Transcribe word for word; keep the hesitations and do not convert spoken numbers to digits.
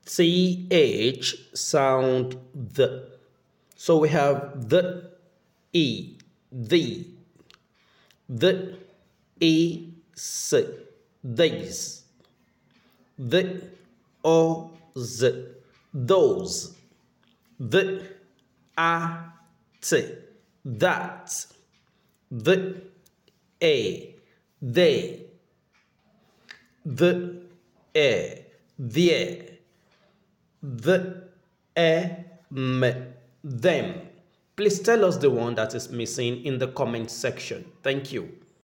T H sound the. So we have the E, the, the E, S, these, the O, Z, those, the A, T, that, the A, they, the A, the the em, them. Please tell us the one that is missing in the comment section. Thank you.